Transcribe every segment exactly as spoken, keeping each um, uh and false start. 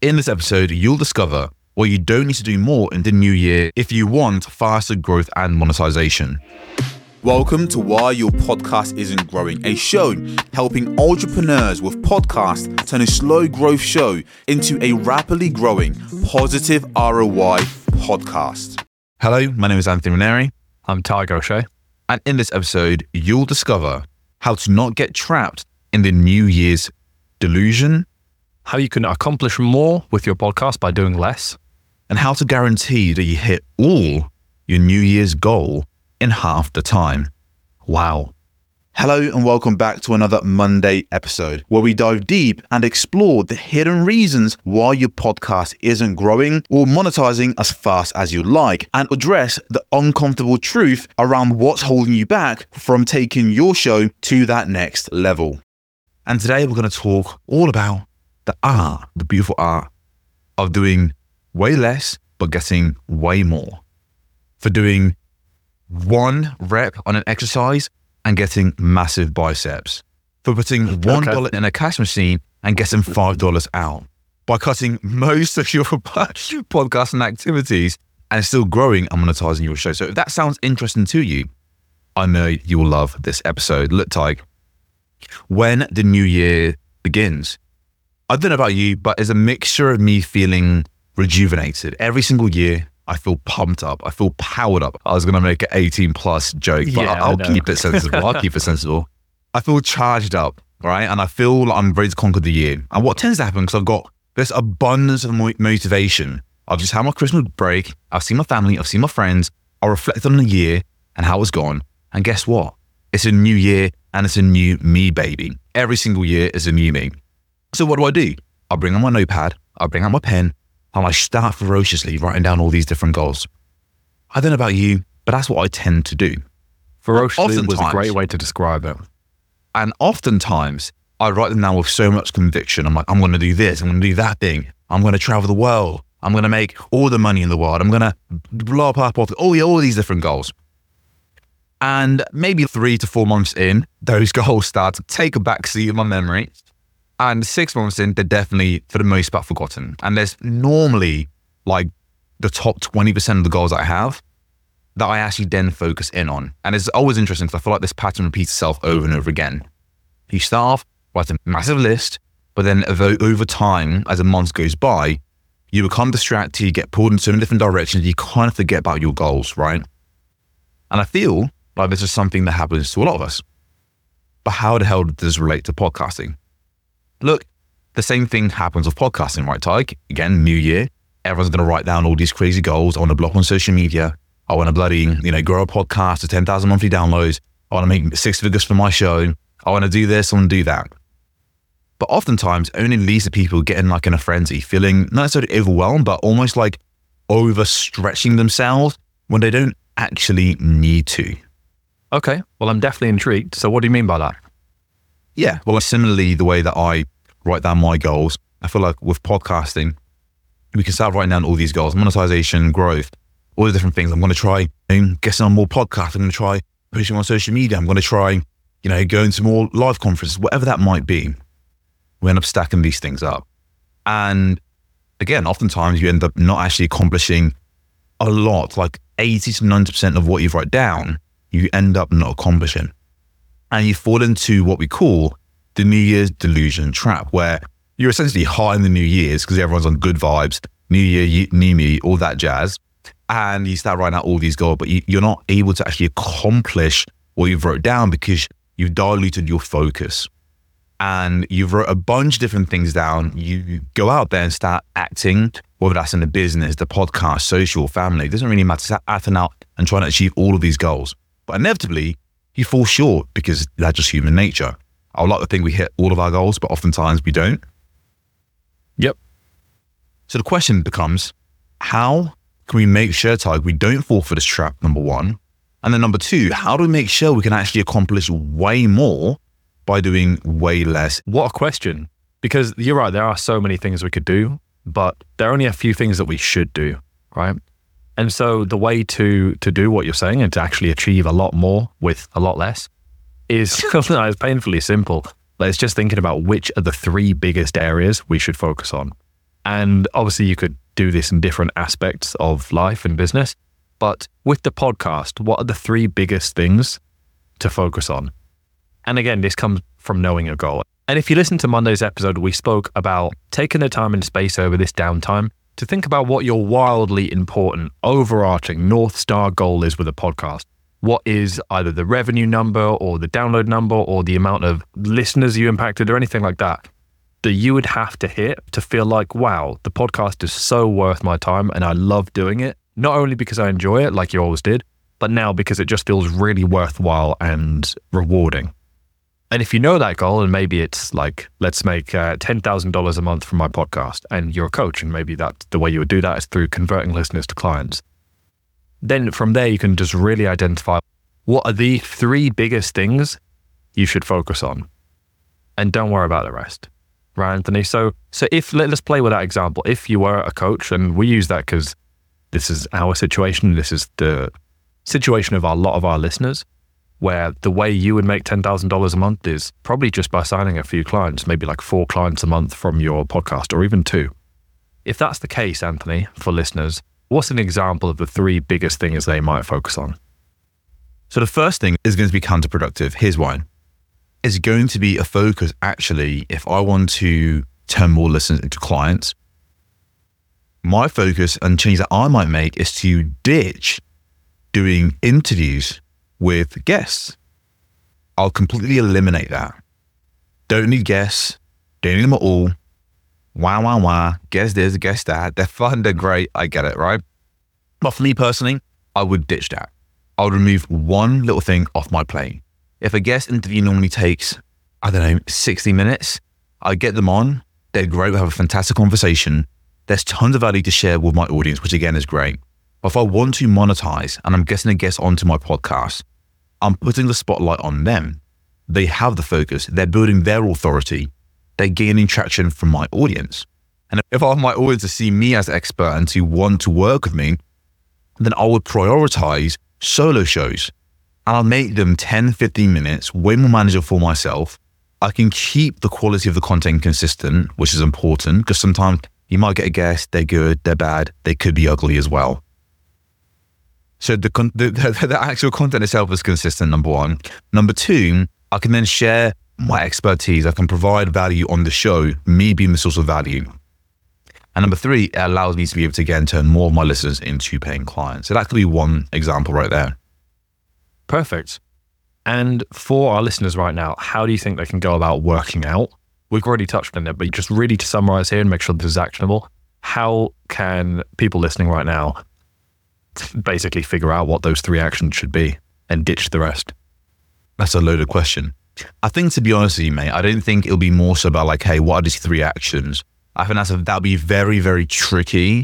In this episode, you'll discover why you don't need to do more in the new year if you want faster growth and monetization. Welcome to Why Your Podcast Isn't Growing, a show helping entrepreneurs with podcasts turn a slow growth show into a rapidly growing positive R O I podcast. Hello, my name is Anthony Ranieri. I'm Tiger O'Shea. And in this episode, you'll discover how to not get trapped in the New Year's delusion, how you can accomplish more with your podcast by doing less, and how to guarantee that you hit all your New Year's goal in half the time. Wow. Hello and welcome back to another Monday episode where we dive deep and explore the hidden reasons why your podcast isn't growing or monetizing as fast as you'd like, and address the uncomfortable truth around what's holding you back from taking your show to that next level. And today we're going to talk all about the art, the beautiful art of doing way less but getting way more. For doing one rep on an exercise and getting massive biceps. For putting one dollar okay. in a cash machine and getting five dollars out. By cutting most of your podcasting activities and still growing and monetizing your show. So if that sounds interesting to you, I know you will love this episode. Look, Tyke, when the new year begins, I don't know about you, but it's a mixture of me feeling rejuvenated. Every single year, I feel pumped up. I feel powered up. I was going to make an eighteen plus joke, but yeah, I'll keep it sensible. I'll keep it sensible. I feel charged up, right? And I feel like I'm ready to conquer the year. And what tends to happen, because I've got this abundance of motivation. I've just had my Christmas break. I've seen my family. I've seen my friends. I reflect on the year and how it's gone. And guess what? It's a new year and it's a new me, baby. Every single year is a new me. So what do I do? I bring out my notepad. I bring out my pen. And I start ferociously writing down all these different goals. I don't know about you, but that's what I tend to do. Ferociously was a great way to describe it. And oftentimes, I write them down with so much conviction. I'm like, I'm going to do this. I'm going to do that thing. I'm going to travel the world. I'm going to make all the money in the world. I'm going to blow up our profit. All, all these different goals. And maybe three to four months in, those goals start to take a backseat in my memory. And six months in, they're definitely, for the most part, forgotten. And there's normally like the top twenty percent of the goals that I have that I actually then focus in on. And it's always interesting because I feel like this pattern repeats itself over and over again. You start off, write a massive list, but then over time, as a month goes by, you become distracted, you get pulled in so many different directions, you kind of forget about your goals, right? And I feel like this is something that happens to a lot of us. But how the hell does this relate to podcasting? Look, the same thing happens with podcasting, right, Tyke? Again, new year, everyone's going to write down all these crazy goals. I want to blow up on social media. I want to bloody, you know, grow a podcast to ten thousand monthly downloads. I want to make six figures for my show. I want to do this, I want to do that. But oftentimes, only leads to people getting like in a frenzy, feeling not necessarily overwhelmed, but almost like overstretching themselves when they don't actually need to. Okay, well, I'm definitely intrigued. So what do you mean by that? Yeah, well, similarly, the way that I write down my goals, I feel like with podcasting, we can start writing down all these goals, monetization, growth, all the different things. I'm going to try you know, getting on more podcasts. I'm going to try pushing on social media. I'm going to try, you know, going to more live conferences, whatever that might be. We end up stacking these things up. And again, oftentimes you end up not actually accomplishing a lot, like eighty to ninety percent of what you've written down, you end up not accomplishing. And you fall into what we call the New Year's delusion trap, where you're essentially high in the New Year's because everyone's on good vibes, New Year, new me, all that jazz. And you start writing out all these goals, but you, you're not able to actually accomplish what you've wrote down because you've diluted your focus. And you've wrote a bunch of different things down. You go out there and start acting, whether that's in the business, the podcast, social, family. It doesn't really matter. Start acting out and trying to achieve all of these goals. But inevitably, you fall short because that's just human nature. I would like to think we hit all of our goals, but oftentimes we don't. Yep. So the question becomes, how can we make sure, Tyke, we don't fall for this trap, number one? And then number two, how do we make sure we can actually accomplish way more by doing way less? What a question. Because you're right, there are so many things we could do, but there are only a few things that we should do, right? And so the way to to do what you're saying and to actually achieve a lot more with a lot less is it's painfully simple. It's just thinking about which are the three biggest areas we should focus on. And obviously you could do this in different aspects of life and business. But with the podcast, what are the three biggest things to focus on? And again, this comes from knowing your goal. And if you listen to Monday's episode, we spoke about taking the time and space over this downtime to think about what your wildly important, overarching North Star goal is with a podcast. What is either the revenue number or the download number or the amount of listeners you impacted or anything like that, that you would have to hit to feel like, wow, the podcast is so worth my time and I love doing it. Not only because I enjoy it like you always did, but now because it just feels really worthwhile and rewarding. And if you know that goal, and maybe it's like, let's make uh, ten thousand dollars a month from my podcast, and you're a coach, and maybe that the way you would do that is through converting listeners to clients. Then from there, you can just really identify what are the three biggest things you should focus on. And don't worry about the rest, right, Anthony? So, so if let, let's play with that example. If you were a coach, and we use that because this is our situation, this is the situation of a lot of our listeners, where the way you would make ten thousand dollars a month is probably just by signing a few clients, maybe like four clients a month from your podcast, or even two. If that's the case, Anthony, for listeners, what's an example of the three biggest things they might focus on? So the first thing is going to be counterproductive. Here's why. It's going to be a focus, actually, if I want to turn more listeners into clients, my focus and change that I might make is to ditch doing interviews with guests. I'll completely eliminate that. Don't need guests. Don't need them at all. Wow, wow, wow. Guess this, guess that. They're fun, they're great. I get it, right? But for me personally, I would ditch that. I would remove one little thing off my plate. If a guest interview normally takes, I don't know, sixty minutes, I get them on. They're great. We have a fantastic conversation. There's tons of value to share with my audience, which again is great. But if I want to monetize and I'm getting a guest onto my podcast, I'm putting the spotlight on them. They have the focus. They're building their authority. They're gaining traction from my audience. And if I want my audience to see me as an expert and to want to work with me, then I would prioritize solo shows. And I'll make them ten, fifteen minutes, way more manageable for myself. I can keep the quality of the content consistent, which is important because sometimes you might get a guest, they're good, they're bad, they could be ugly as well. So the, con- the, the the actual content itself is consistent, number one. Number two, I can then share my expertise. I can provide value on the show, me being the source of value. And number three, it allows me to be able to, again, turn more of my listeners into paying clients. So that could be one example right there. Perfect. And for our listeners right now, how do you think they can go about working out? We've already touched on it, but just really to summarize here and make sure this is actionable, how can people listening right now basically figure out what those three actions should be and ditch the rest? That's a loaded question. I think, to be honest with you, mate, I don't think it'll be more so about like, hey, what are these three actions? I think that's a, that'll be very, very tricky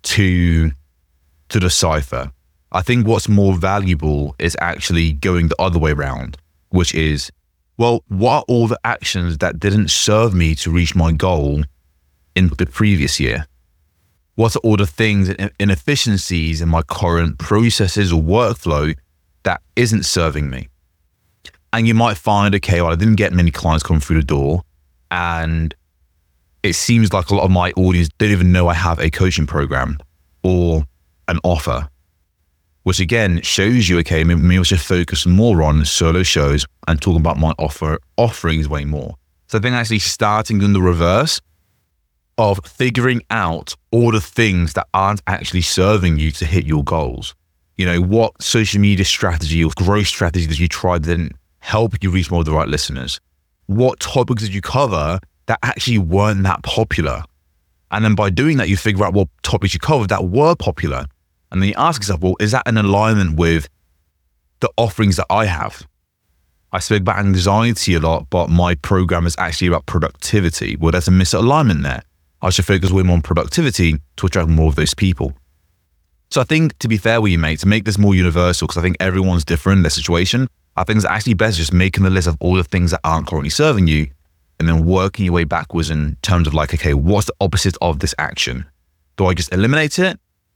to to decipher. I think what's more valuable is actually going the other way around, which is, well, what are all the actions that didn't serve me to reach my goal in the previous year? What are all the things and inefficiencies in my current processes or workflow that isn't serving me? And you might find, okay, well, I didn't get many clients coming through the door, and it seems like a lot of my audience don't even know I have a coaching program or an offer, which again shows you, okay, maybe I should focus more on solo shows and talking about my offer offerings way more. So I think actually starting in the reverse of figuring out all the things that aren't actually serving you to hit your goals. You know, what social media strategy or growth strategy that you tried didn't help you reach more of the right listeners? What topics did you cover that actually weren't that popular? And then by doing that, you figure out what topics you covered that were popular. And then you ask yourself, well, is that in alignment with the offerings that I have? I speak about anxiety a lot, but my program is actually about productivity. Well, there's a misalignment there. I should focus way more on productivity to attract more of those people. So I think, to be fair with you, mate, to make this more universal, because I think everyone's different in their situation, I think it's actually best just making the list of all the things that aren't currently serving you and then working your way backwards in terms of like, okay, what's the opposite of this action? Do I just eliminate it?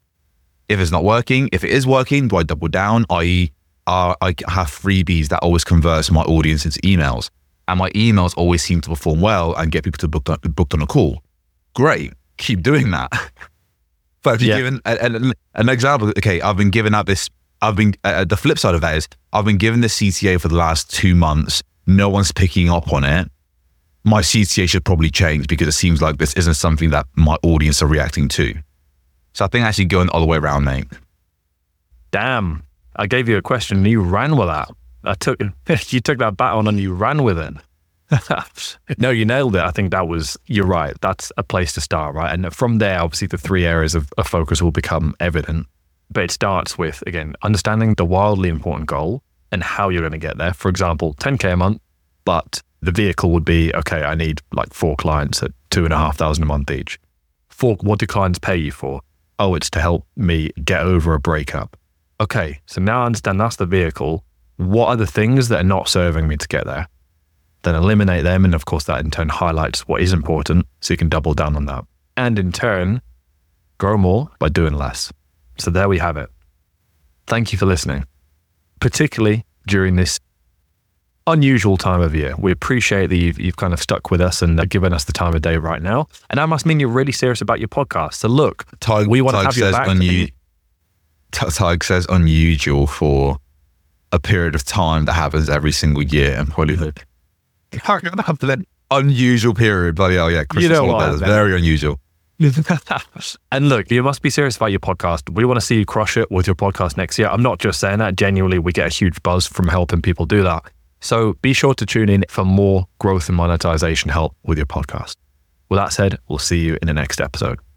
If it's not working, if it is working, do I double down? that is, uh, I have freebies that always convert my audience into emails, and my emails always seem to perform well and get people to book on, booked on a call. Great. keep doing that. But if you're Yeah. given an, an example, okay, I've been given out this, I've been, uh, the flip side of that is I've been given the C T A for the last two months. No one's picking up on it. My C T A should probably change because it seems like this isn't something that my audience are reacting to. So I think actually going all the way around, mate. Damn, I gave you a question and you ran with that. I took you took that baton and you ran with it. No, you nailed it. I think that was, you're right. That's a place to start, right? And from there, obviously the three areas of, of focus will become evident. But it starts with, again, understanding the wildly important goal and how you're going to get there. For example, ten K a month, but the vehicle would be, okay, I need like four clients at two and a half thousand a month each. Four, what do clients pay you for? Oh, it's to help me get over a breakup. Okay, so now I understand that's the vehicle. What are the things that are not serving me to get there? Then eliminate them. And of course, that in turn highlights what is important. So you can double down on that. And in turn, grow more by doing less. So there we have it. Thank you for listening, particularly during this unusual time of year. We appreciate that you've, you've kind of stuck with us and given us the time of day right now. And that must mean you're really serious about your podcast. So look, Tig, we want to Tig have your says back. unu- T- Tig says unusual for a period of time that happens every single year and probably unusual period. Bloody hell, yeah. Christmas know what, holidays, man. very unusual. And look, you must be serious about your podcast. We want to see you crush it with your podcast next year. I'm not just saying that. Genuinely, we get a huge buzz from helping people do that. So be sure to tune in for more growth and monetization help with your podcast. With that said, we'll see you in the next episode.